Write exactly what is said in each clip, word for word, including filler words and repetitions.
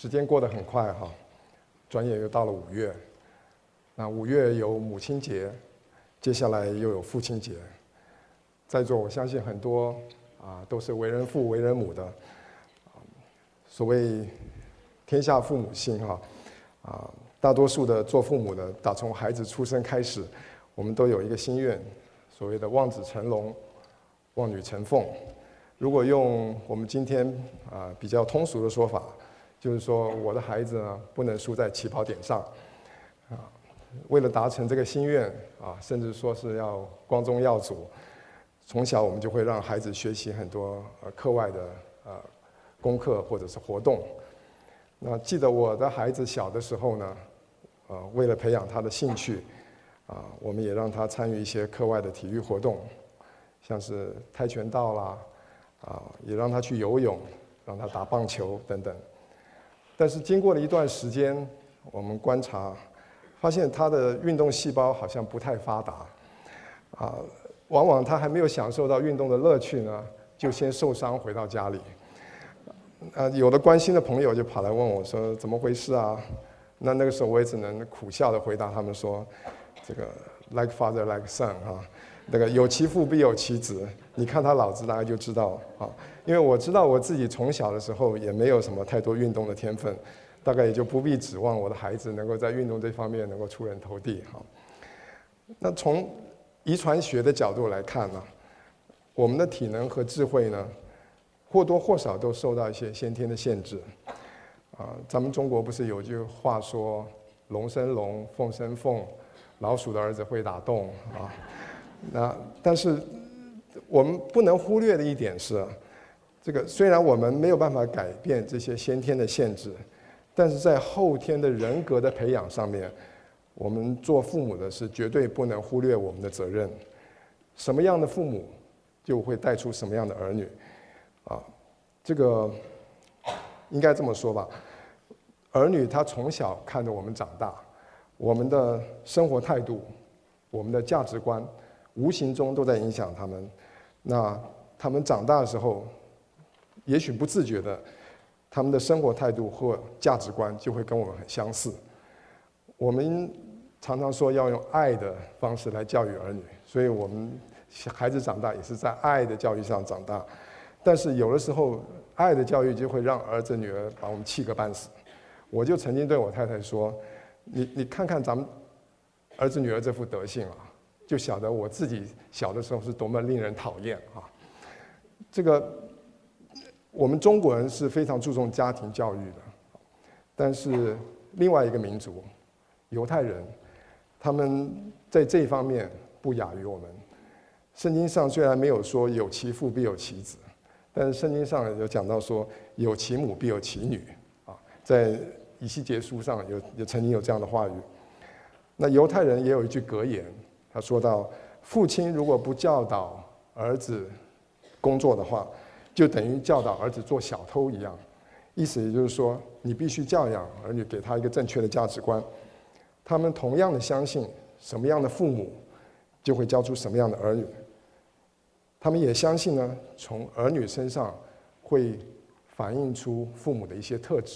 时间过得很快哈，转眼又到了五月。那五月有母亲节，接下来又有父亲节。在座我相信很多啊都是为人父为人母的，所谓天下父母心哈，啊大多数的做父母的，打从孩子出生开始，我们都有一个心愿，所谓的望子成龙，望女成凤。如果用我们今天啊比较通俗的说法，就是说我的孩子呢不能输在起跑点上，啊，为了达成这个心愿啊，甚至说是要光宗耀祖，从小我们就会让孩子学习很多呃课外的呃功课或者是活动。那记得我的孩子小的时候呢，呃，为了培养他的兴趣，啊，我们也让他参与一些课外的体育活动，像是跆拳道啦，啊，也让他去游泳，让他打棒球等等。但是经过了一段时间，我们观察，发现他的运动细胞好像不太发达，啊，往往他还没有享受到运动的乐趣呢，就先受伤回到家里。呃，有的关心的朋友就跑来问我说：“怎么回事啊？”那那个时候我也只能苦笑的回答他们说：“这个 like father like son 啊，那个有其父必有其子，你看他老子大概就知道啊。因为我知道我自己从小的时候也没有什么太多运动的天分，大概也就不必指望我的孩子能够在运动这方面能够出人头地哈。那从遗传学的角度来看呢，我们的体能和智慧呢，或多或少都受到一些先天的限制。啊，咱们中国不是有句话说“龙生龙，凤生凤，老鼠的儿子会打洞”啊？那但是我们不能忽略的一点是，这个虽然我们没有办法改变这些先天的限制，但是在后天的人格的培养上面，我们做父母的是绝对不能忽略我们的责任。什么样的父母，就会带出什么样的儿女。啊，这个应该这么说吧，儿女他从小看着我们长大，我们的生活态度，我们的价值观，无形中都在影响他们。那他们长大的时候，也许不自觉的，他们的生活态度或价值观就会跟我们很相似。我们常常说要用爱的方式来教育儿女，所以我们孩子长大也是在爱的教育上长大。但是有的时候，爱的教育就会让儿子女儿把我们气个半死。我就曾经对我太太说：“你你看看咱们儿子女儿这副德性啊，就晓得我自己小的时候是多么令人讨厌啊。”这个我们中国人是非常注重家庭教育的，但是另外一个民族，犹太人，他们在这一方面不亚于我们。圣经上虽然没有说有其父必有其子，但是圣经上有讲到说有其母必有其女啊，在以西结书上有也曾经有这样的话语。那犹太人也有一句格言，他说到：父亲如果不教导儿子工作的话，就等于教导儿子做小偷一样。意思也就是说，你必须教养儿女，给他一个正确的价值观。他们同样的相信什么样的父母，就会教出什么样的儿女。他们也相信呢，从儿女身上会反映出父母的一些特质。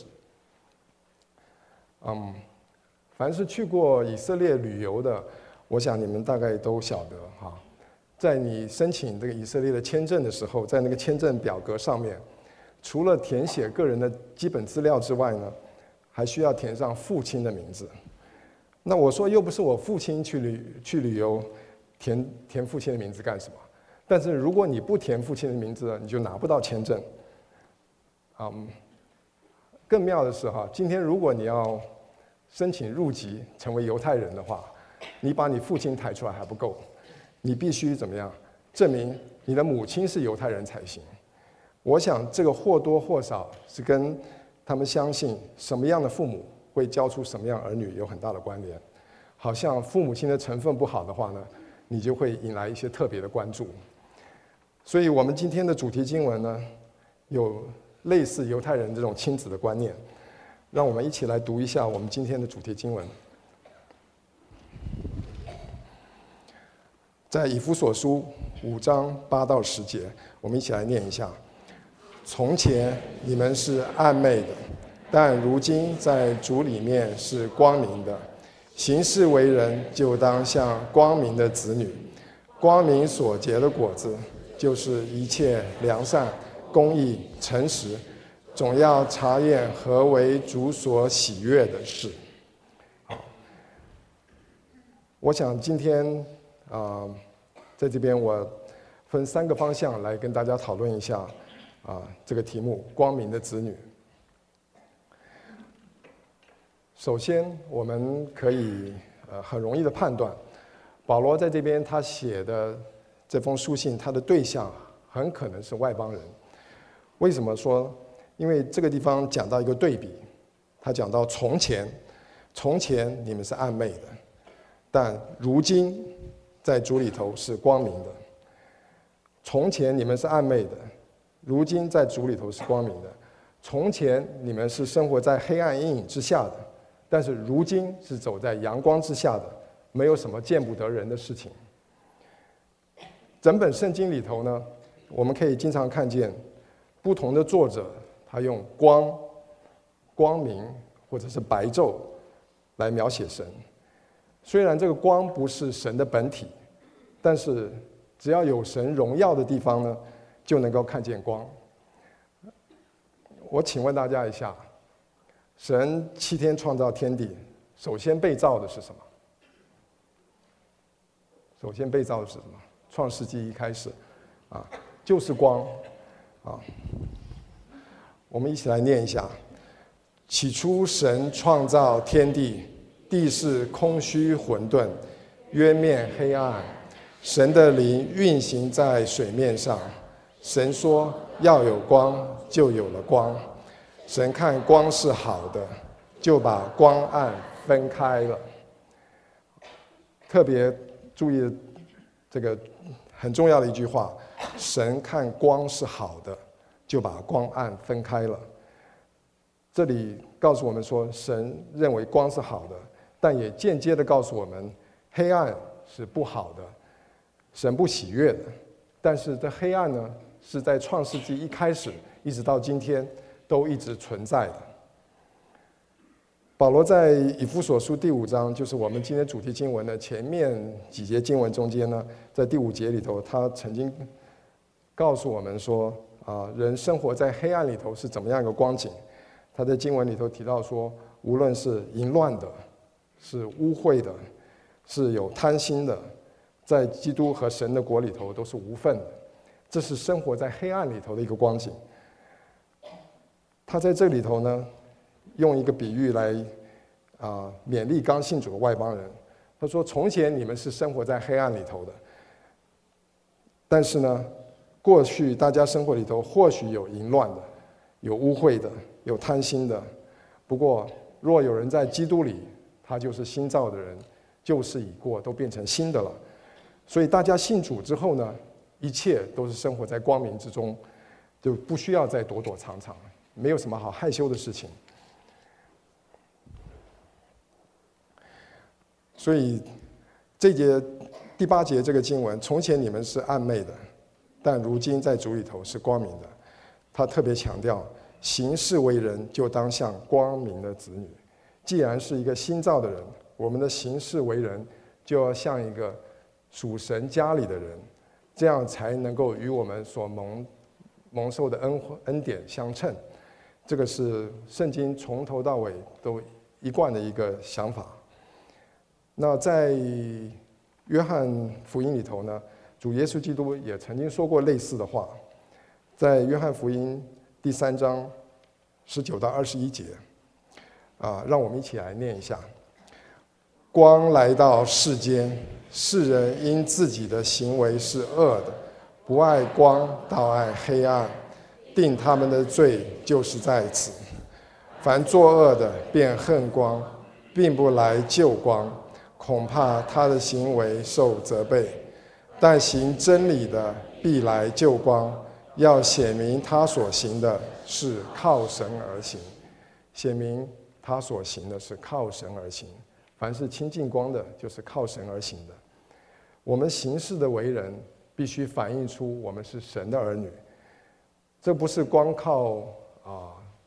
嗯，凡是去过以色列旅游的，我想你们大概都晓得哈，在你申请这个以色列的签证的时候，在那个签证表格上面，除了填写个人的基本资料之外呢，还需要填上父亲的名字。那我说又不是我父亲去旅去旅游，填填父亲的名字干什么？但是如果你不填父亲的名字，你就拿不到签证。嗯，更妙的是哈，今天如果你要申请入籍成为犹太人的话，你把你父亲抬出来还不够，你必须怎么样？证明你的母亲是犹太人才行。我想这个或多或少是跟他们相信什么样的父母会教出什么样儿女有很大的关联。好像父母亲的成分不好的话呢，你就会引来一些特别的关注。所以我们今天的主题经文呢，有类似犹太人这种亲子的观念。让我们一起来读一下我们今天的主题经文。在以弗所书五章八到十节，我们一起来念一下。从前你们是暧昧的， 但如今在主里面是光明的。行事为人，就当像光明的子女。光明所结的果子，就是一切良善、公义、诚实，总要查验何为主所喜悦的事。好，我想今天啊、呃，在这边我分三个方向来跟大家讨论一下啊、呃、这个题目：光明的子女。首先，我们可以呃很容易的判断，保罗在这边他写的这封书信，他的对象很可能是外邦人。为什么说？因为这个地方讲到一个对比，他讲到从前，从前你们是暗昧的，但如今在主里头是光明的。从前你们是暗昧的，如今在主里头是光明的。从前你们是生活在黑暗阴影之下的，但是如今是走在阳光之下的，没有什么见不得人的事情。整本圣经里头呢，我们可以经常看见不同的作者，他用光、光明或者是白昼来描写神。虽然这个光不是神的本体，但是只要有神荣耀的地方呢，就能够看见光。我请问大家一下，神七天创造天地，首先被造的是什么？首先被造的是什么？创世纪一开始，啊，就是光，啊。我们一起来念一下：起初神创造天地，地是空虚混沌，渊面黑暗，神的灵运行在水面上。神说要有光，就有了光。神看光是好的，就把光暗分开了。特别注意这个很重要的一句话：神看光是好的，就把光暗分开了。这里告诉我们说，神认为光是好的，但也间接的告诉我们，黑暗是不好的，神不喜悦的。但是这黑暗呢，是在创世纪一开始一直到今天都一直存在的。保罗在以弗所书第五章，就是我们今天主题经文的前面几节经文中间呢，在第五节里头，他曾经告诉我们说，啊，人生活在黑暗里头是怎么样一个光景。他在经文里头提到说，无论是淫乱的，是污秽的，是有贪心的，在基督和神的国里头都是无份的。这是生活在黑暗里头的一个光景。他在这里头呢，用一个比喻来啊、呃、勉励刚信主的外邦人。他说：从前你们是生活在黑暗里头的，但是呢，过去大家生活里头或许有淫乱的，有污秽的，有贪心的。不过，若有人在基督里，他就是新造的人，旧事已过，都变成新的了。所以大家信主之后呢，一切都是生活在光明之中，就不需要再躲躲藏藏，没有什么好害羞的事情。所以这节第八节这个经文，从前你们是暗昧的，但如今在主里头是光明的。他特别强调，行事为人就当像光明的子女。既然是一个新造的人，我们的行事为人就要像一个属神家里的人，这样才能够与我们所蒙蒙受的恩恩典相称。这个是圣经从头到尾都一贯的一个想法。那在约翰福音里头呢，主耶稣基督也曾经说过类似的话，在约翰福音第三章十九到二十一节，啊，让我们一起来念一下。光来到世间，世人因自己的行为是恶的，不爱光，倒爱黑暗，定他们的罪就是在此。凡作恶的便恨光，并不来救光，恐怕他的行为受责备。但行真理的必来救光，要显明他所行的是靠神而行。显明他所行的是靠神而行。凡是亲近光的，就是靠神而行的。我们行事的为人，必须反映出我们是神的儿女。这不是光靠啊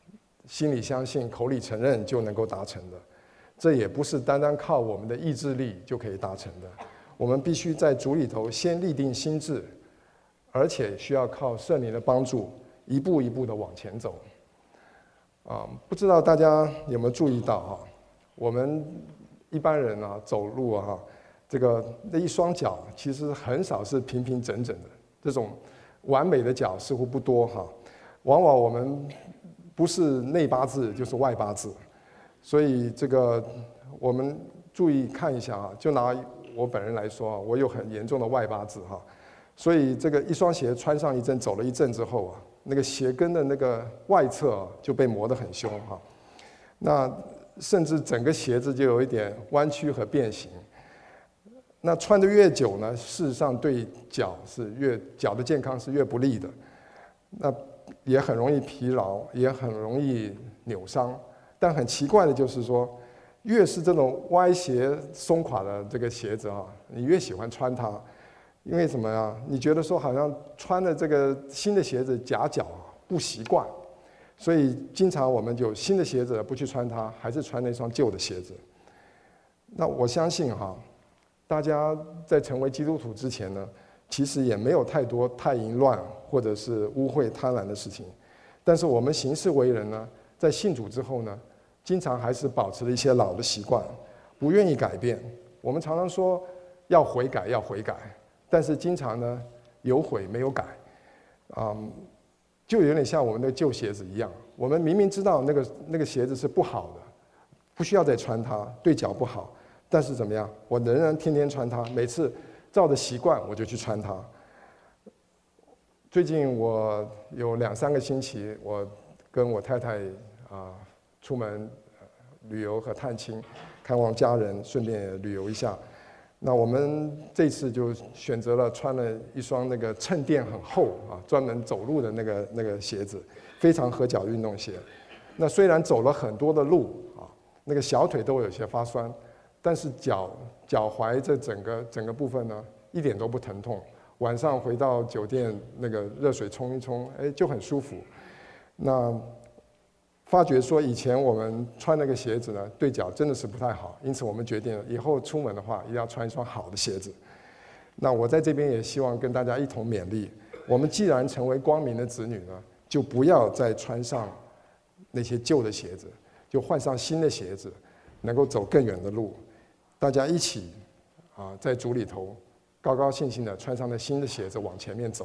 心里相信、口里承认就能够达成的。这也不是单单靠我们的意志力就可以达成的。我们必须在主里头先立定心志，而且需要靠圣灵的帮助，一步一步的往前走。啊，不知道大家有没有注意到哈？我们一般人啊走路啊，这个那一双脚其实很少是平平整整的，这种完美的脚似乎不多哈。往往我们不是内八字就是外八字，所以这个我们注意看一下啊，就拿我本人来说啊，我有很严重的外八字哈，所以这个一双鞋穿上一阵，走了一阵之后啊，那个鞋跟的那个外侧啊就被磨得很凶哈，那甚至整个鞋子就有一点弯曲和变形。那穿得越久呢，事实上对脚是越脚的健康是越不利的，那也很容易疲劳，也很容易扭伤。但很奇怪的就是说，越是这种歪斜松垮的这个鞋子啊，你越喜欢穿它，因为什么呀？你觉得说好像穿的这个新的鞋子夹脚不习惯，所以经常我们就新的鞋子不去穿它，还是穿那双旧的鞋子。那我相信哈，大家在成为基督徒之前呢，其实也没有太多太淫乱或者是污秽贪婪的事情，但是我们行事为人呢，在信主之后呢，经常还是保持了一些老的习惯，不愿意改变。我们常常说要悔改，要悔改，但是经常呢有悔没有改，嗯，就有点像我们的旧鞋子一样。我们明明知道那个那个鞋子是不好的，不需要再穿它，对脚不好，但是怎么样？我仍然天天穿它，每次照着习惯我就去穿它。最近我有两三个星期，我跟我太太啊出门旅游和探亲，看望家人，顺便也旅游一下。那我们这次就选择了穿了一双那个衬垫很厚啊，专门走路的那个那个鞋子，非常合脚运动鞋。那虽然走了很多的路啊，那个小腿都有些发酸，但是脚脚踝这整个整个部分呢，一点都不疼痛。晚上回到酒店，那个热水冲一冲，哎，就很舒服。那发觉说以前我们穿那个鞋子呢，对脚真的是不太好，因此我们决定了以后出门的话，一定要穿一双好的鞋子。那我在这边也希望跟大家一同勉励，我们既然成为光明的子女呢，就不要再穿上那些旧的鞋子，就换上新的鞋子，能够走更远的路。大家一起啊，在主里头高高兴兴的穿上了新的鞋子往前面走。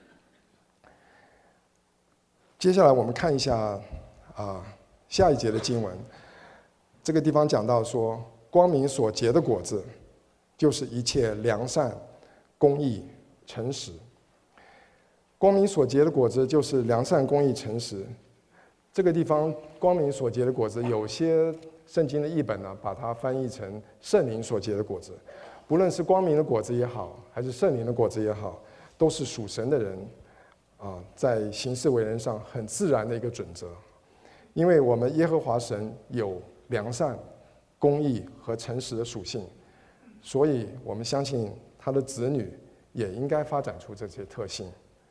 接下来我们看一下啊下一节的经文，这个地方讲到说，光明所结的果子，就是一切良善、公义、诚实。光明所结的果子就是良善、公义、诚实。这个地方光明所结的果子，有些圣经的译本呢，把它翻译成圣灵所结的果子。不论是光明的果子也好，还是圣灵的果子也好，都是属神的人啊，在行事为人上很自然的一个准则。因为我们耶和华神有良善、公义和诚实的属性，所以我们相信他的子女也应该发展出这些特性。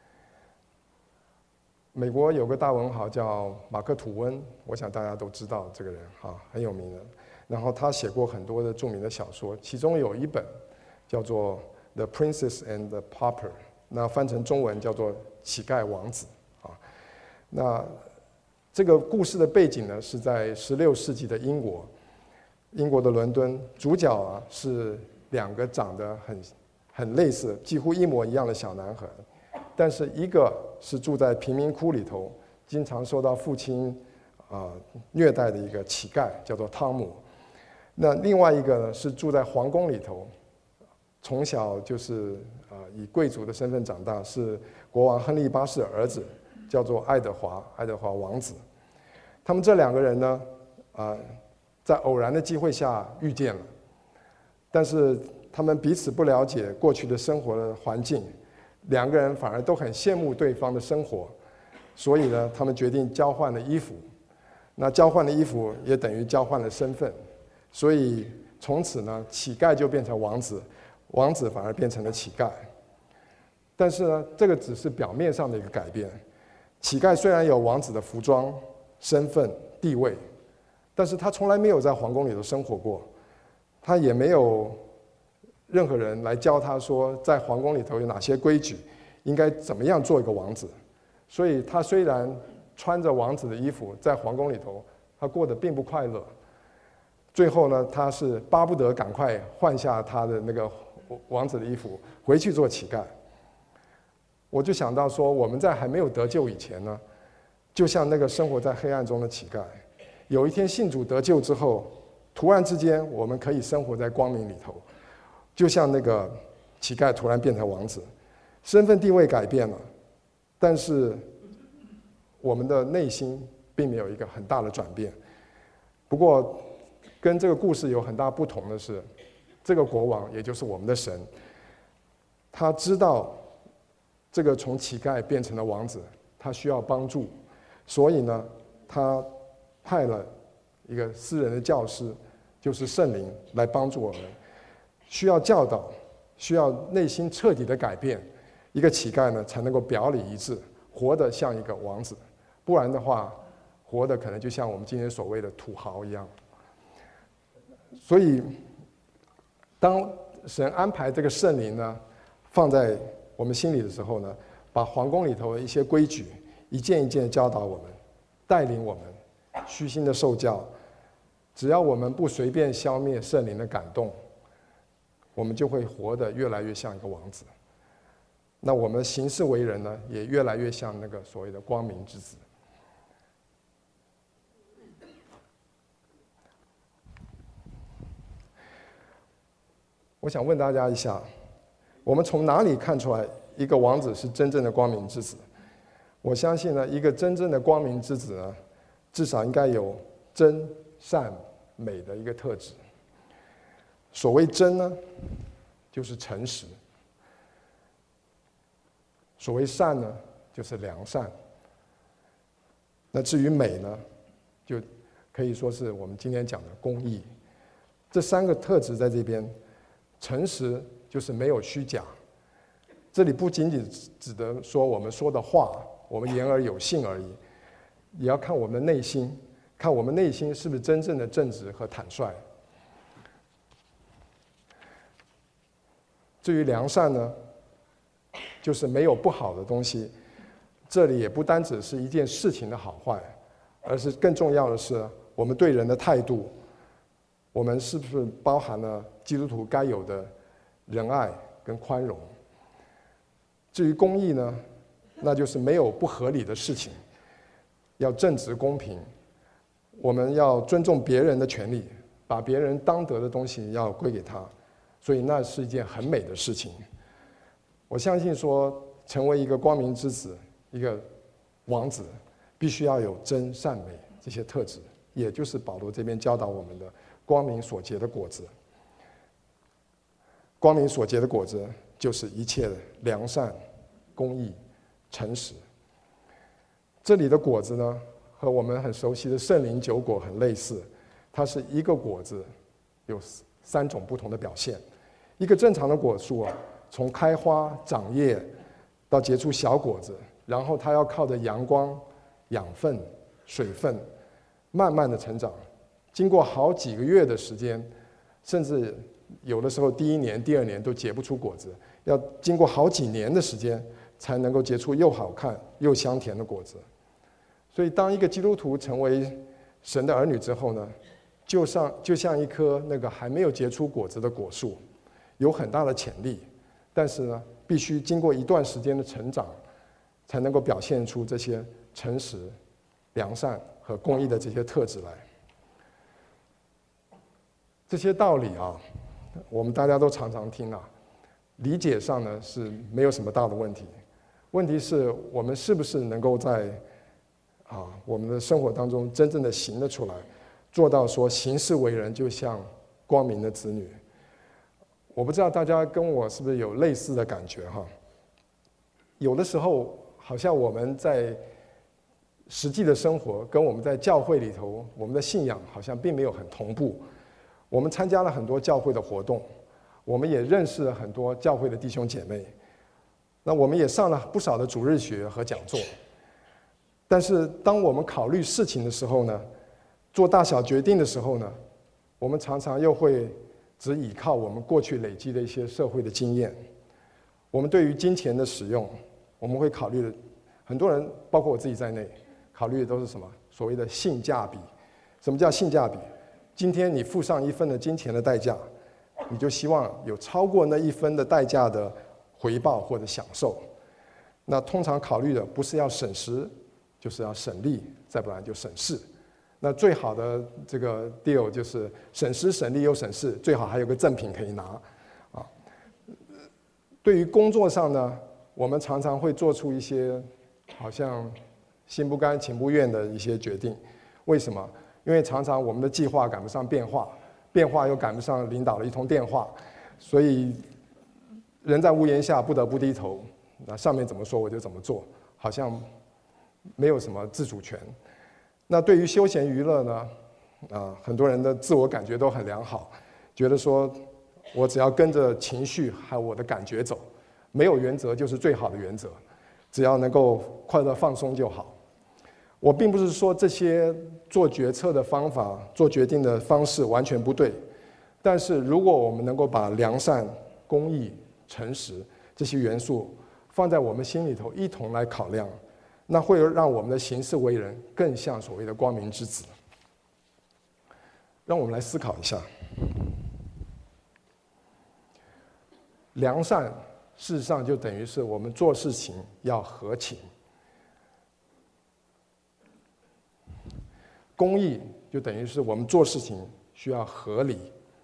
美国有个大文豪叫马克·吐温，我想大家都知道这个人哈，很有名的。然后他写过很多的著名的小说，其中有一本叫做《The Princess and the Pauper》，那翻成中文叫做《乞丐王子》啊。那这个故事的背景呢，是在十六世纪的英国，英国的伦敦。主角啊是两个长得很很类似、几乎一模一样的小男孩，但是一个是住在贫民窟里头，经常受到父亲啊、呃、虐待的一个乞丐，叫做汤姆。那另外一个呢是住在皇宫里头，从小就是啊、呃、以贵族的身份长大，是国王亨利八世的儿子，叫做爱德华，爱德华王子。他们这两个人呢，啊、呃，在偶然的机会下遇见了，但是他们彼此不了解过去的生活的环境，两个人反而都很羡慕对方的生活，所以呢，他们决定交换了衣服。那交换的衣服也等于交换了身份。所以从此呢，乞丐就变成王子，王子反而变成了乞丐。但是呢，这个只是表面上的一个改变。乞丐虽然有王子的服装， 身份、地位，但是他从来没有在皇宫里头生活过，他也没有任何人来教他说，在皇宫里头有哪些规矩，应该怎么样做一个王子。所以他虽然穿着王子的衣服在皇宫里头，他过得并不快乐。最后呢，他是巴不得赶快换下他的那个王子的衣服，回去做乞丐。我就想到说，我们在还没有得救以前呢，就像那个生活在黑暗中的乞丐，有一天信主得救之后，突然之间我们可以生活在光明里头，就像那个乞丐突然变成王子，身份地位改变了，但是我们的内心并没有一个很大的转变。不过跟这个故事有很大不同的是，这个国王也就是我们的神，他知道这个从乞丐变成了王子，他需要帮助，所以呢，他派了一个私人的教师，就是圣灵来帮助我们。需要教导，需要内心彻底的改变，一个乞丐呢才能够表里一致，活得像一个王子。不然的话，活得可能就像我们今天所谓的土豪一样。所以，当神安排这个圣灵呢放在我们心里的时候呢，把皇宫里头的一些规矩一件一件地教导我们，带领我们，虚心的受教。只要我们不随便消灭圣灵的感动，我们就会活得越来越像一个王子。那我们行事为人呢，也越来越像那个所谓的光明之子。我想问大家一下，我们从哪里看出来一个王子是真正的光明之子？我相信呢，一个真正的光明之子呢，至少应该有真、善、美的一个特质。所谓真呢，就是诚实；所谓善呢，就是良善。那至于美呢，就可以说是我们今天讲的公义。这三个特质在这边。诚实就是没有虚假，这里不仅仅指的说我们说的话，我们言而有信而已，也要看我们的内心，看我们内心是不是真正的正直和坦率。至于良善呢，就是没有不好的东西。这里也不单只是一件事情的好坏，而是更重要的是我们对人的态度。我们是不是包含了基督徒该有的仁爱跟宽容？至于公义呢，那就是没有不合理的事情，要正直公平。我们要尊重别人的权利，把别人当得的东西要归给他，所以那是一件很美的事情。我相信说，成为一个光明之子，一个王子，必须要有真善美这些特质，也就是保罗这边教导我们的。光明所结的果子，光明所结的果子就是一切的良善、公义、诚实。这里的果子呢，和我们很熟悉的圣灵九果很类似，它是一个果子有三种不同的表现。一个正常的果树啊，从开花、长叶到结出小果子，然后它要靠着阳光、养分、水分，慢慢的成长。经过好几个月的时间，甚至有的时候第一年、第二年都结不出果子，要经过好几年的时间才能够结出又好看又香甜的果子。所以，当一个基督徒成为神的儿女之后呢，就像就像一棵那个还没有结出果子的果树，有很大的潜力，但是呢，必须经过一段时间的成长，才能够表现出这些诚实、良善和公义的这些特质来。这些道理啊，我们大家都常常听啊，理解上呢是没有什么大的问题。问题是我们是不是能够在啊我们的生活当中真正的行得出来，做到说行事为人就像光明的子女。我不知道大家跟我是不是有类似的感觉哈？有的时候好像我们在实际的生活跟我们在教会里头，我们的信仰好像并没有很同步。我们参加了很多教会的活动，我们也认识了很多教会的弟兄姐妹，那我们也上了不少的主日学和讲座。 但是当我们考虑事情的时候呢，做大小决定的时候呢，我们常常又会只依靠我们过去累积的一些社会的经验。我们对于金钱的使用，我们会考虑的，很多人包括我自己在内，考虑的都是什么？所谓的性价比。什么叫性价比？今天你付上一分的金钱的代价，你就希望有超过那一分的代价的回报或者享受。那通常考虑的不是要省时，就是要省力，再不然就省事。那最好的这个 deal 就是省时省力又省事，最好还有个赠品可以拿，啊。对于工作上呢，我们常常会做出一些好像心不甘情不愿的一些决定。为什么？因为常常我们的计划赶不上变化，变化又赶不上领导的一通电话，所以人在屋檐下不得不低头。那上面怎么说我就怎么做，好像没有什么自主权。那对于休闲娱乐呢，啊，很多人的自我感觉都很良好，觉得说我只要跟着情绪还有我的感觉走，没有原则就是最好的原则，只要能够快乐放松就好。我并不是说这些做决策的方法、做决定的方式完全不对，但是如果我们能够把良善、公义、诚实这些元素放在我们心里头一同来考量，那会让我们的行事为人更像所谓的光明之子。让我们来思考一下，良善事实上就等于是我们做事情要合情，公义就等于是我们做事情需要合理，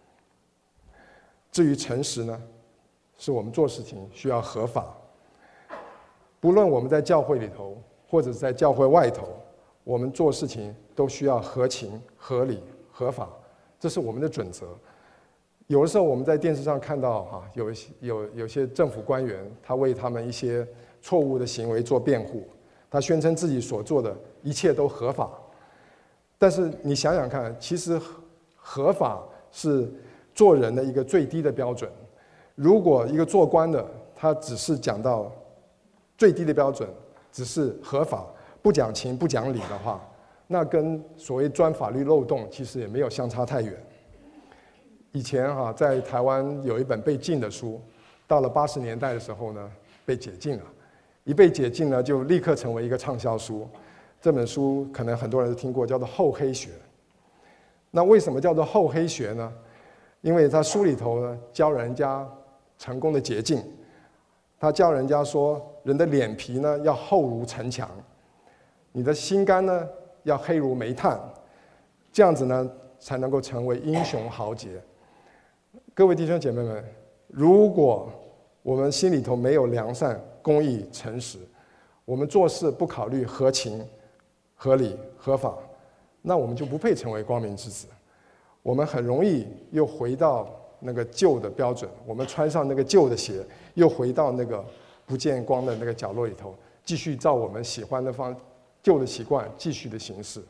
至于诚实呢，是我们做事情需要合法。不论我们在教会里头，或者在教会外头，我们做事情都需要合情、合理、合法，这是我们的准则。有的时候我们在电视上看到哈，有有有些政府官员，他为他们一些错误的行为做辩护，他宣称自己所做的一切都合法。但是你想想看，其实合法是做人的一个最低的标准。如果一个做官的，他只是讲到最低的标准，只是合法，不讲情不讲理的话，那跟所谓钻法律漏洞其实也没有相差太远。以前哈、啊，在台湾有一本被禁的书，到了八十年代的时候呢，被解禁了，一被解禁呢，就立刻成为一个畅销书。这本书可能很多人都听过，叫做《厚黑学》。那为什么叫做厚黑学呢？因为他书里头呢教人家成功的捷径，他教人家说，人的脸皮呢要厚如城墙，你的心肝呢要黑如煤炭，这样子呢才能够成为英雄豪杰。各位弟兄姐妹们，如果我们心里头没有良善、公义、诚实，我们做事不考虑合情、合理、合法，那我们就不配成为光明之子。我们很容易又回到那个旧的标准，我们穿上那个旧的鞋，又回到那个不见光的那个角落里头，继续照我们喜欢的方旧的习惯继续的行事。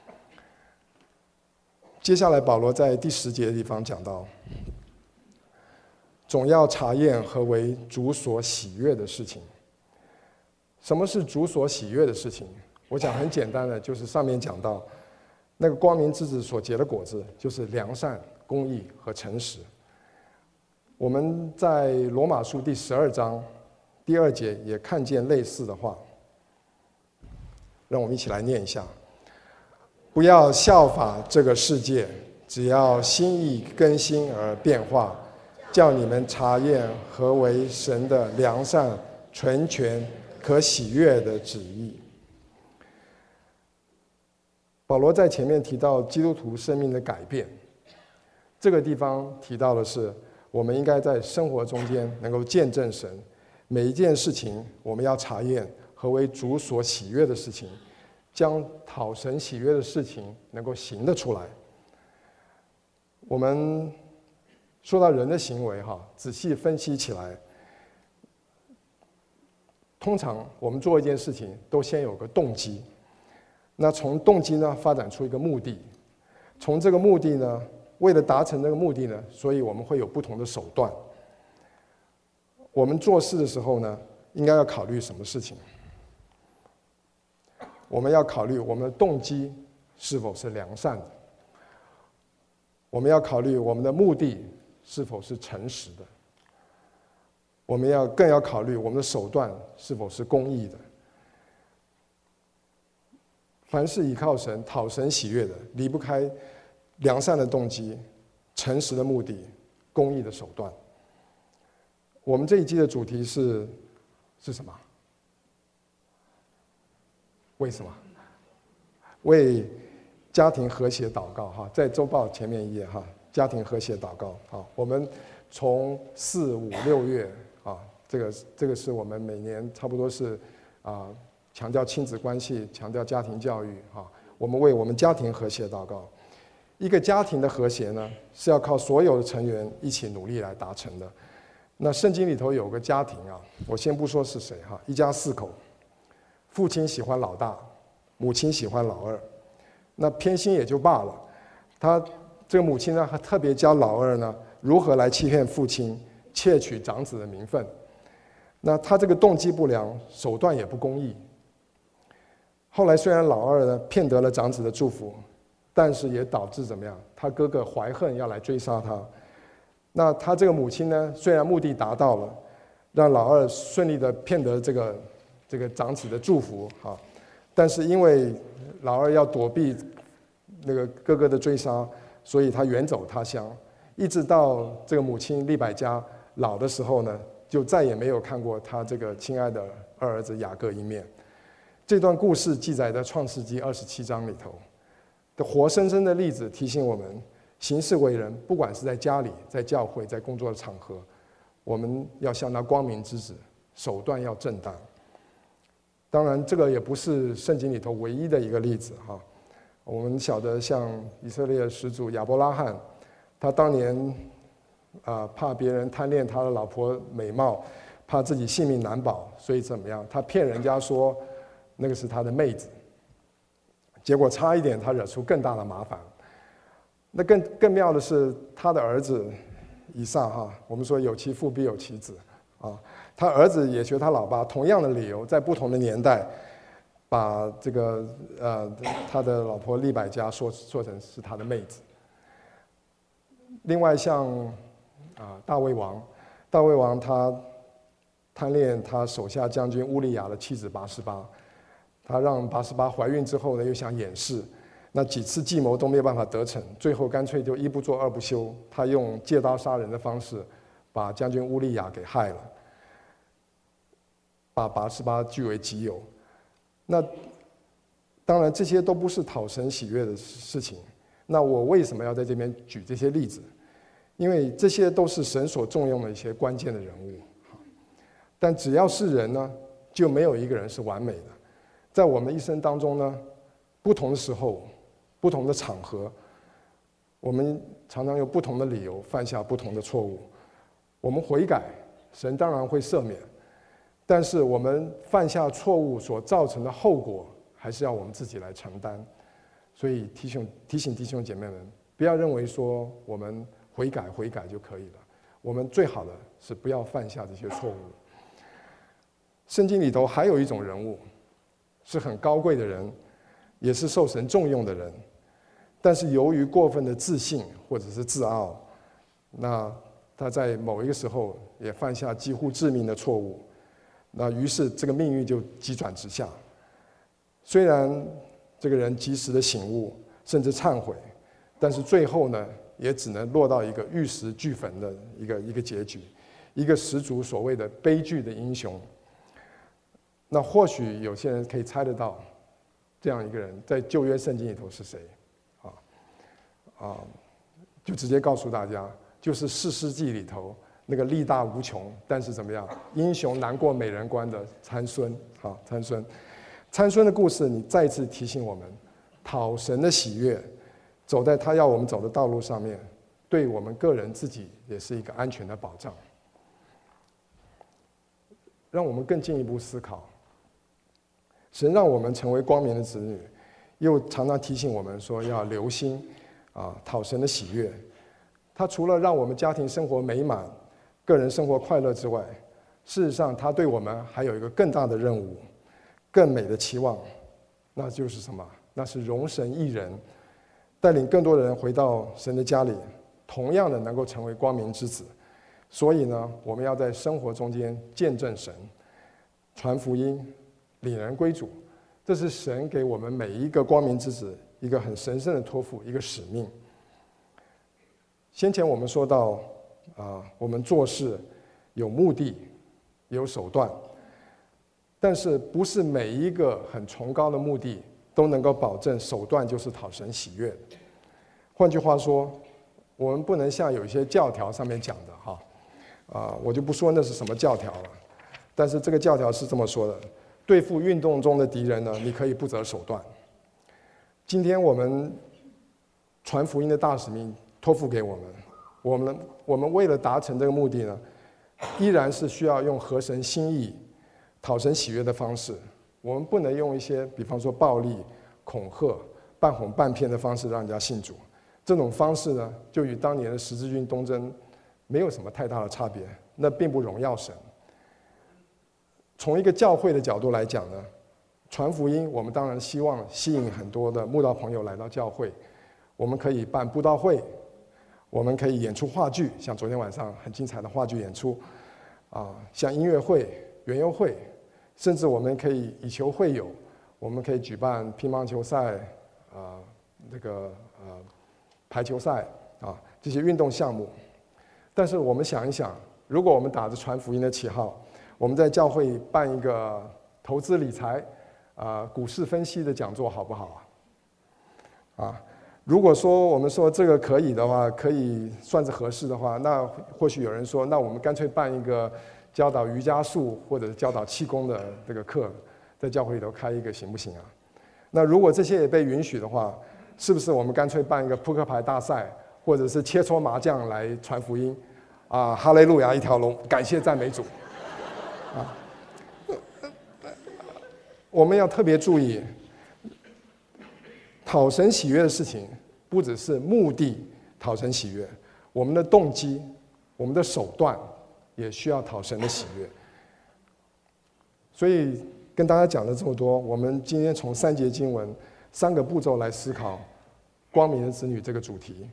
接下来保罗在第十节的地方讲到，总要查验何为主所喜悦的事情。什么是主所喜悦的事情？我想很简单的，就是上面讲到那个光明之子所结的果子，就是良善、公义和诚实。我们在罗马书第十二章第二节也看见类似的话，让我们一起来念一下：不要效法这个世界，只要心意更新而变化，叫你们查验何为神的良善、纯全、可喜悦的旨意。保罗在前面提到基督徒生命的改变，这个地方提到的是，我们应该在生活中间能够见证神，每一件事情我们要查验何为主所喜悦的事情，将讨神喜悦的事情能够行得出来。我们说到人的行为哈，仔细分析起来，通常我们做一件事情都先有个动机，那从动机呢发展出一个目的，从这个目的呢，为了达成这个目的呢，所以我们会有不同的手段。我们做事的时候呢，应该要考虑什么事情？ 我们要考虑我们的动机是否是良善的，我们要考虑我们的目的是否是诚实的，我们要更要考虑我们的手段是否是公义的。凡是依靠神、讨神喜悦的，离不开良善的动机、诚实的目的、公义的手段。我们这一季的主题是是什么？为什么？为家庭和谐祷告哈，在周报前面一页哈，家庭和谐祷告好，我们从四五六月啊，这个这个是我们每年差不多是啊强调亲子关系，强调家庭教育哈，我们为我们家庭和谐祷告。一个家庭的和谐呢，是要靠所有的成员一起努力来达成的。那圣经里头有个家庭啊，我先不说是谁哈，一家四口。父亲喜欢老大，母亲喜欢老二，那偏心也就罢了，他这个母亲呢，还特别教老二呢如何来欺骗父亲，窃取长子的名分。那他这个动机不良，手段也不公义。后来虽然老二呢骗得了长子的祝福，但是也导致怎么样？他哥哥怀恨要来追杀他。那他这个母亲呢，虽然目的达到了，让老二顺利的骗得这个。这个长子的祝福啊，但是因为老二要躲避那个哥哥的追杀，所以他远走他乡，一直到这个母亲利百加老的时候呢，就再也没有看过他这个亲爱的二儿子雅各一面。这段故事记载在创世纪二十七章里头的活生生的例子，提醒我们行事为人，不管是在家里、在教会、在工作的场合，我们要向他光明之子，手段要正当。当然，这个也不是圣经里头唯一的一个例子哈。我们晓得，像以色列始祖亚伯拉罕，他当年啊怕别人贪恋他的老婆美貌，怕自己性命难保，所以怎么样？他骗人家说那个是他的妹子，结果差一点他惹出更大的麻烦。那更更妙的是，他的儿子以撒哈，我们说有其父必有其子啊。他儿子也学他老爸，同样的理由，在不同的年代，把这个呃他的老婆利百加说说成是他的妹子。另外像啊大卫王，大卫王他贪恋他手下将军乌利亚的妻子拔示巴，他让拔示巴怀孕之后呢，又想掩饰，那几次计谋都没有办法得逞，最后干脆就一不做二不休，他用借刀杀人的方式，把将军乌利亚给害了。把拔示巴据为己有，那当然这些都不是讨神喜悦的事情。那我为什么要在这边举这些例子？因为这些都是神所重用的一些关键的人物。但只要是人呢，就没有一个人是完美的。在我们一生当中呢，不同的时候、不同的场合，我们常常有不同的理由犯下不同的错误。我们悔改，神当然会赦免。但是我们犯下错误所造成的后果，还是要我们自己来承担。所以提醒提醒弟兄姐妹们，不要认为说我们悔改悔改就可以了。我们最好的是不要犯下这些错误。圣经里头还有一种人物，是很高贵的人，也是受神重用的人，但是由于过分的自信或者是自傲，那他在某一个时候也犯下几乎致命的错误。那于是这个命运就急转直下。虽然这个人及时的醒悟，甚至忏悔，但是最后呢，也只能落到一个玉石俱焚的一个一个结局，一个十足所谓的悲剧的英雄。那或许有些人可以猜得到，这样一个人在旧约圣经里头是谁？啊啊，就直接告诉大家，就是士师记里头。那个力大无穷，但是怎么样？英雄难过美人关的参孙啊，参孙，参孙的故事，你再次提醒我们，讨神的喜悦，走在他要我们走的道路上面，对我们个人自己也是一个安全的保障。让我们更进一步思考，神让我们成为光明的子女，又常常提醒我们说要留心啊，讨神的喜悦。他除了让我们家庭生活美满，个人生活快乐之外，事实上他对我们还有一个更大的任务，更美的期望， 那就是什么？那是容神一人，带领更多的人回到神的家里，同样的能够成为光明之子。所以呢，我们要在生活中间见证神，传福音，领人归主。这是神给我们每一个光明之子一个很神圣的托付，一个使命。先前我们说到，啊，我们做事有目的，有手段，但是不是每一个很崇高的目的都能够保证手段就是讨神喜悦的。换句话说，我们不能像有一些教条上面讲的哈，啊，我就不说那是什么教条了，但是这个教条是这么说的：对付运动中的敌人呢，你可以不择手段。今天我们传福音的大使命托付给我们，我们我们为了达成这个目的呢，依然是需要用合神心意、讨神喜悦的方式。我们不能用一些，比方说暴力、恐吓、半哄半骗的方式让人家信主。这种方式呢，就与当年的十字军东征没有什么太大的差别，那并不荣耀神。从一个教会的角度来讲呢，传福音，我们当然希望吸引很多的慕道朋友来到教会。我们可以办布道会，我们可以演出话剧，像昨天晚上很精彩的话剧演出，啊，像音乐会、园游会，甚至我们可以以球会友，我们可以举办乒乓球赛，啊，这个呃排球赛啊这些运动项目。但是我们想一想，如果我们打着传福音的旗号，我们在教会办一个投资理财、啊股市分析的讲座，好不好啊？啊，如果说我们说这个可以的话，可以算是合适的话，那或许有人说，那我们干脆办一个教导瑜伽术或者是教导气功的这个课，在教会里头开一个行不行啊？那如果这些也被允许的话，是不是我们干脆办一个扑克牌大赛，或者是切磋麻将来传福音？啊，哈利路亚一条龙，感谢赞美主。啊，我们要特别注意，讨神喜悦的事情，不只是目的讨神喜悦，我们的动机、我们的手段，也需要讨神的喜悦。所以跟大家讲了这么多，我们今天从三节经文、三个步骤来思考光明的子女这个主题。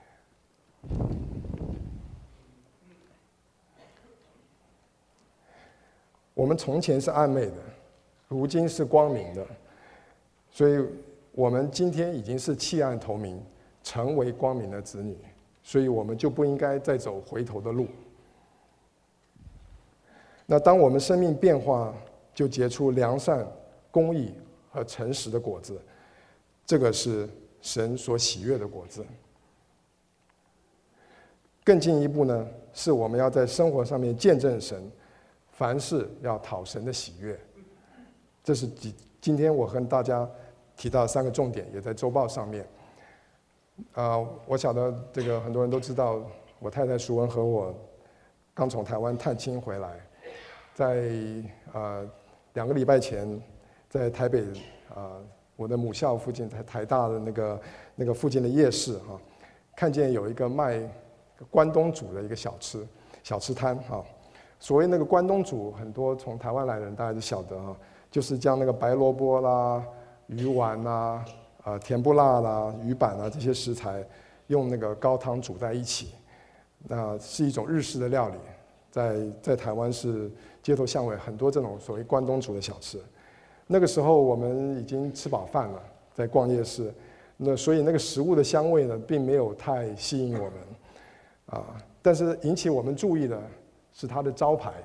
我们从前是暗昧的，如今是光明的，所以我们今天已经是弃暗投明，成为光明的子女，所以我们就不应该再走回头的路。那当我们生命变化，就结出良善、公义和诚实的果子，这个是神所喜悦的果子。更进一步呢，是我们要在生活上面见证神。凡事要讨神的喜悦，这是今天我和大家提到的三个重点，也在周报上面。啊、呃，我晓得这个很多人都知道，我太太淑文和我刚从台湾探亲回来，在呃两个礼拜前，在台北啊、呃、我的母校附近，在台大的那个那个附近的夜市哈、啊，看见有一个卖关东煮的一个小吃小吃摊哈。啊所谓那个关东煮，很多从台湾来的人大家都晓得啊，就是将那个白萝卜啦、鱼丸啦、呃甜不辣啦、鱼板啦这些食材，用那个高汤煮在一起，那是一种日式的料理，在在台湾是街头巷尾很多这种所谓关东煮的小吃。那个时候我们已经吃饱饭了，在逛夜市，那所以那个食物的香味呢，并没有太吸引我们，啊，但是引起我们注意的。是它的招牌，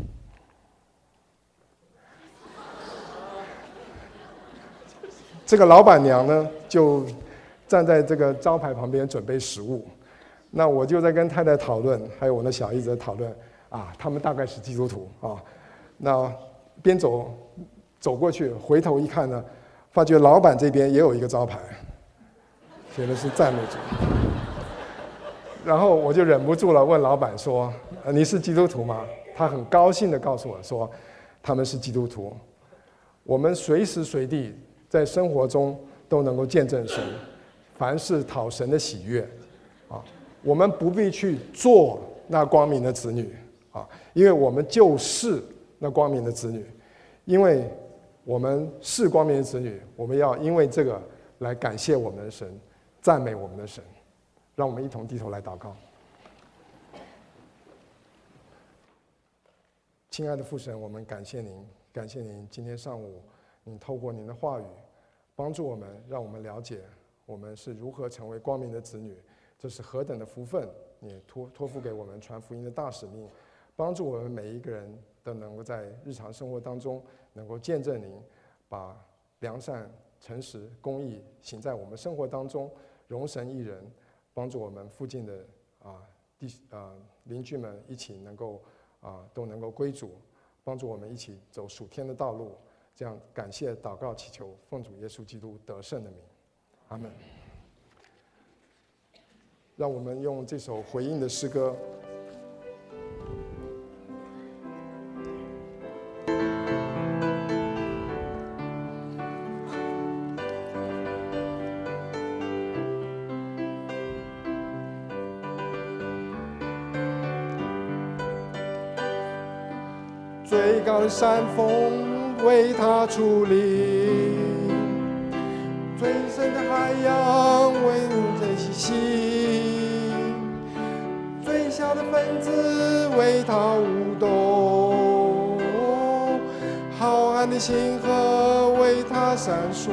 这个老板娘呢就站在这个招牌旁边准备食物，那我就在跟太太讨论，还有我的小姨子讨论啊，他们大概是基督徒啊，那边走走过去，回头一看呢，发觉老板这边也有一个招牌，写的是赞美主。然后我就忍不住了，问老板说：“呃、你是基督徒吗？”他很高兴地告诉我说：“他们是基督徒。”我们随时随地在生活中都能够见证神，凡事讨神的喜悦，啊，我们不必去做那光明的子女啊，因为我们就是那光明的子女，因为我们是光明的子女，我们要因为这个来感谢我们的神，赞美我们的神。让我们一同低头来祷告。亲爱的父神，我们感谢您，感谢您今天上午，您透过您的话语，帮助我们，让我们了解我们是如何成为光明的子女，这是何等的福分！你托托付给我们传福音的大使命，帮助我们每一个人都能够在日常生活当中，能够见证您，把良善、诚实、公义行在我们生活当中，容神一人，帮助我们附近的啊弟啊邻居们一起能够啊都能够归主，帮助我们一起走属天的道路。这样感谢祷告祈求，奉主耶稣基督得胜的名，阿门。让我们用这首回应的诗歌。最高的山峰为他矗立，最深的海洋为他嬉戏，最小的分子为他舞动，浩瀚的星河为他闪烁，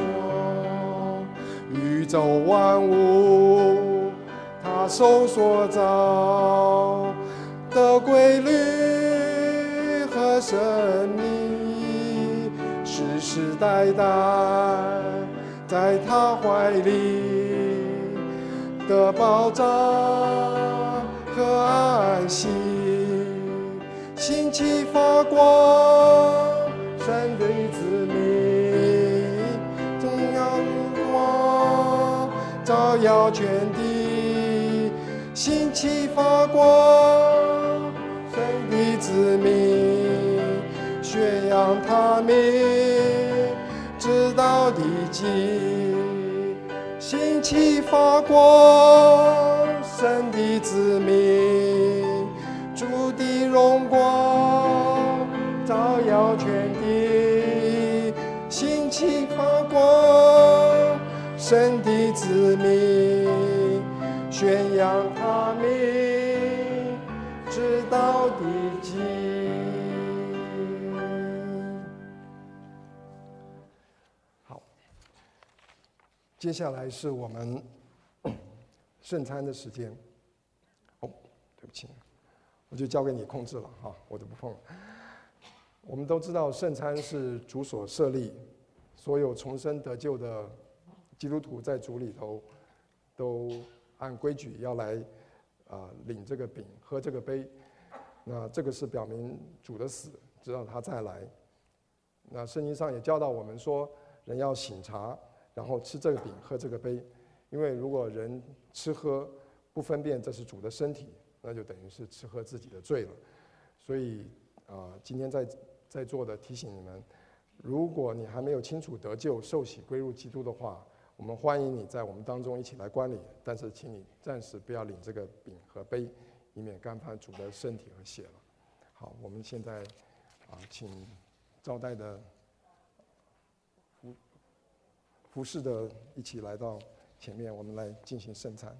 宇宙万物他手所造的规律和神秘，世世代代在他怀里的保障和安息，星起发光，神的子民，中央日光照耀全地，星起发光，神的子民，宣扬他名，直到地极，星起发光，神的子民，主的荣光照耀全地，星起发光，神的子民，宣扬他名，直到地极。好，接下来是我们圣餐的时间。哦，对不起，我就交给你控制了哈，我就不碰了。我们都知道圣餐是主所设立，所有重生得救的基督徒在主里头都按规矩要来啊、呃、领这个饼，喝这个杯。那这个是表明主的死，直到他再来。那圣经上也教导我们说，人要醒察，然后吃这个饼，喝这个杯。因为如果人吃喝不分辨这是主的身体，那就等于是吃喝自己的罪了。所以啊、呃，今天在在座的提醒你们，如果你还没有清楚得救、受洗归入基督的话，我们欢迎你在我们当中一起来观礼，但是请你暂时不要领这个饼和杯，以免干犯主的身体和血了。好，我们现在啊，请招待的服服侍的一起来到前面，我们来进行圣餐。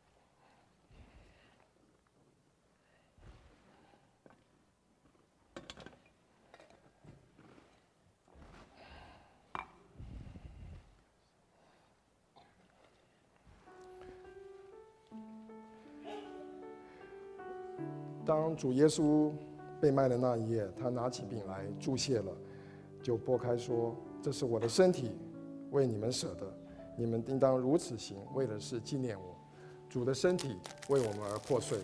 当主耶稣被卖的那一夜，他拿起饼来祝谢了，就拨开说：“这是我的身体，为你们舍的，你们应当如此行，为的是纪念我。主的身体为我们而破碎。”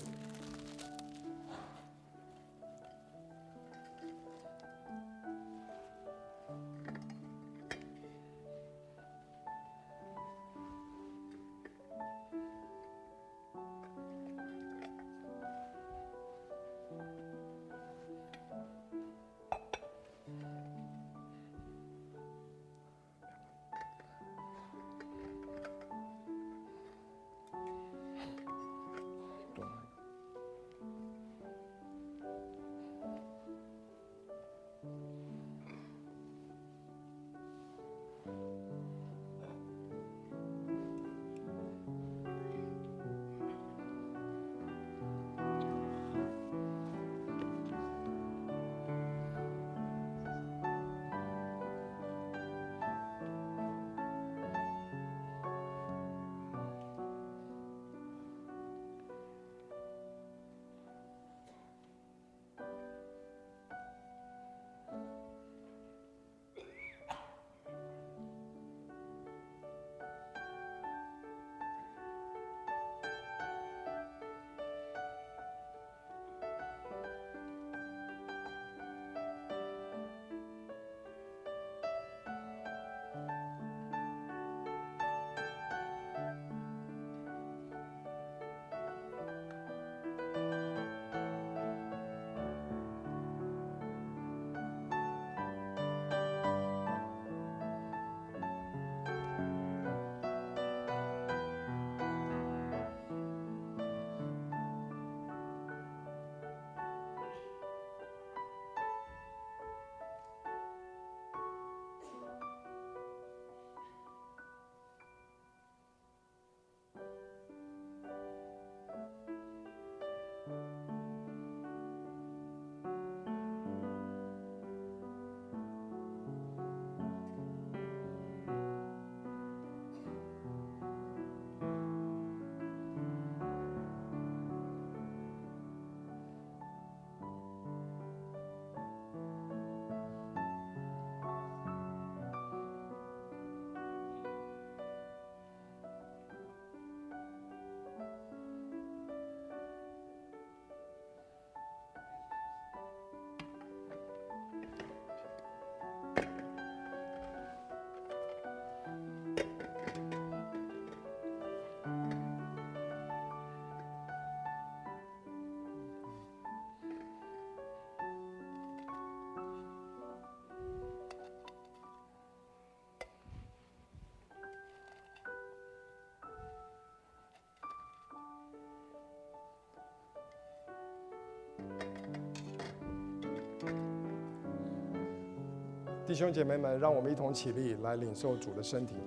弟兄姐妹们，让我们一同起立来领受主的身体。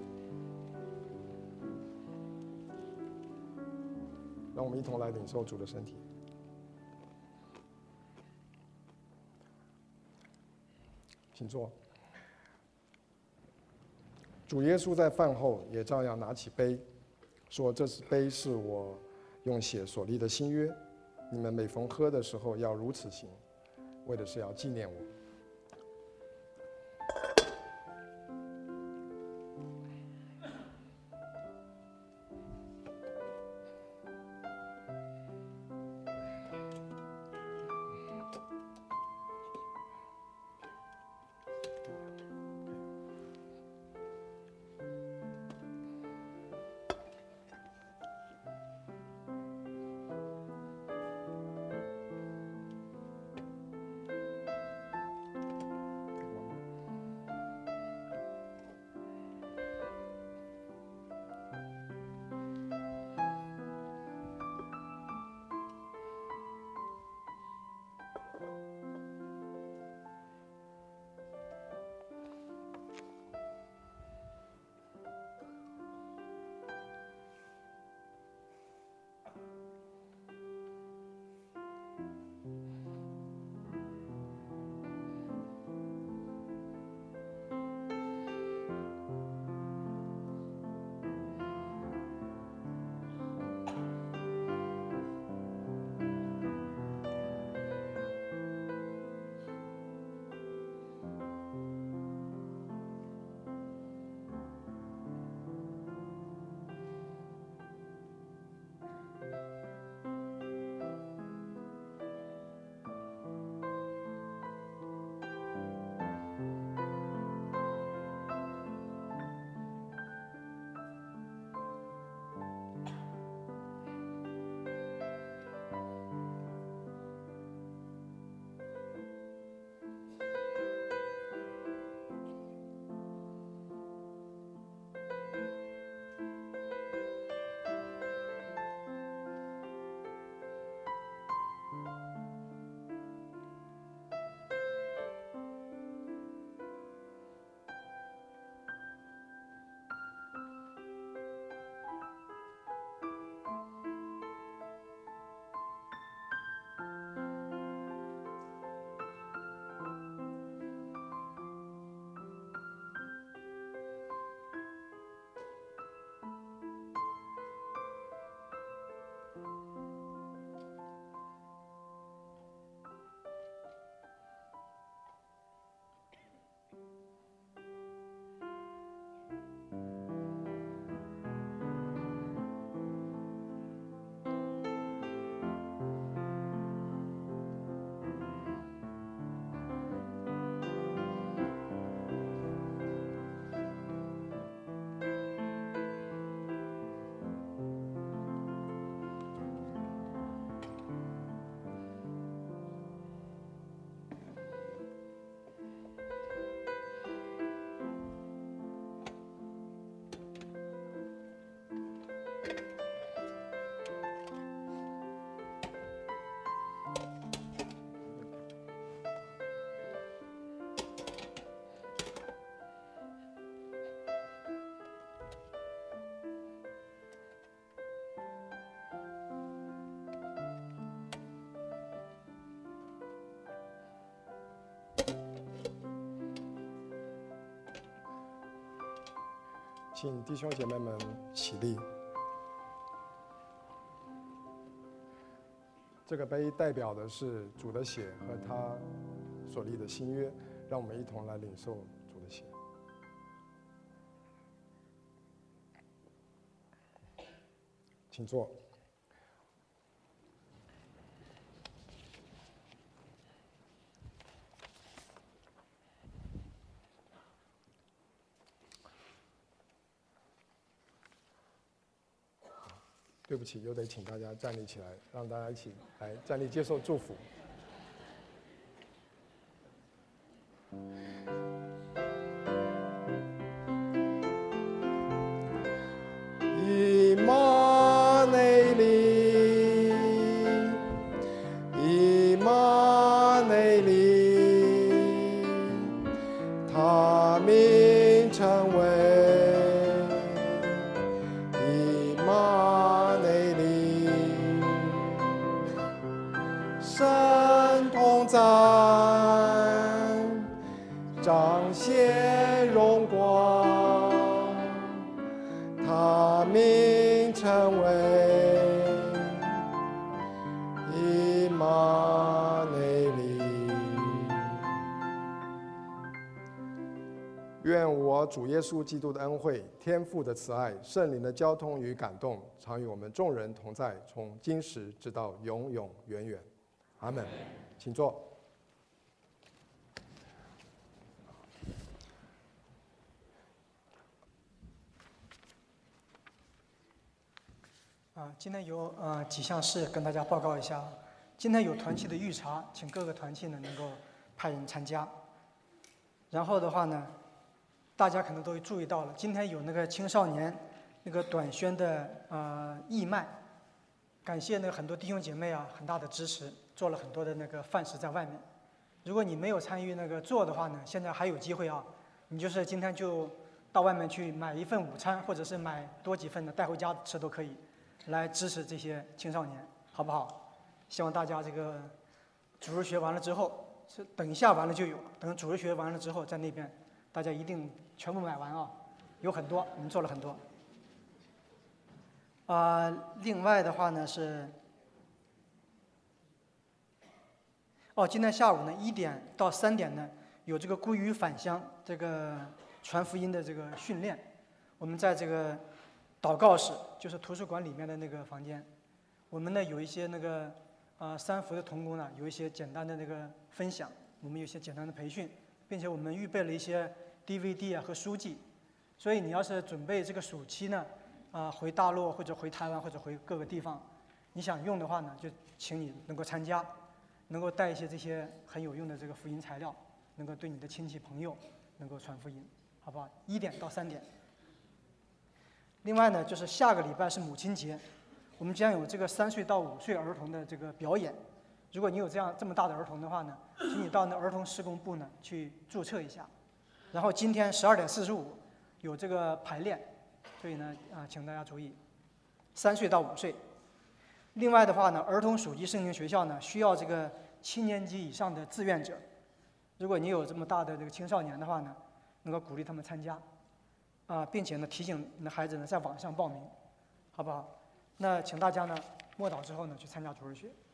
让我们一同来领受主的身体。请坐。主耶稣在饭后也照样拿起杯，说：“这是杯是我用血所立的新约，你们每逢喝的时候要如此行，为的是要纪念我。”请弟兄姐妹们起立。这个杯代表的是主的血和他所立的新约，让我们一同来领受主的血。请坐。对不起，又得请大家站立起来，让大家一起来站立接受祝福。以马内利，以马内利，他愿我主耶稣基督的恩惠、天父的慈爱、圣灵的交通与感动，常与我们众人同在，从今时直到永永远远。阿们。请坐。 啊，今天有呃几项事跟大家报告一下。今天有团契的预查，请各个团契呢能够派人参加。然后的话呢，大家可能都注意到了，今天有那个青少年那个短宣的呃义卖，感谢那个很多弟兄姐妹啊很大的支持，做了很多的那个饭食在外面。如果你没有参与那个做的话呢，现在还有机会啊，你就是今天就到外面去买一份午餐，或者是买多几份的带回家吃都可以。来支持这些青少年，好不好？希望大家这个主日学完了之后，是等一下完了就有，等主日学完了之后，在那边大家一定全部买完啊，有很多，我们做了很多。啊、呃，另外的话呢是，哦，今天下午呢一点到三点呢有这个归于返乡这个传福音的这个训练，我们在这个。祷告室就是图书馆里面的那个房间，我们呢有一些那个呃三福的同工呢有一些简单的那个分享，我们有一些简单的培训，并且我们预备了一些 D V D 啊和书籍，所以你要是准备这个暑期呢啊、呃、回大陆或者回台湾或者回各个地方，你想用的话呢，就请你能够参加，能够带一些这些很有用的这个福音材料，能够对你的亲戚朋友能够传福音，好不好？一点到三点。另外呢，就是下个礼拜是母亲节，我们将有这个三岁到五岁儿童的这个表演。如果你有这样这么大的儿童的话呢，请你到那儿童施工部呢去注册一下。然后今天十二点四十五有这个排练，所以呢啊，请大家注意，三岁到五岁。另外的话呢，儿童暑期圣经学校呢需要这个七年级以上的志愿者。如果你有这么大的这个青少年的话呢，能够鼓励他们参加。啊，并且呢，提醒你的孩子呢，在网上报名，好不好？那请大家呢，默祷之后呢，去参加主日学。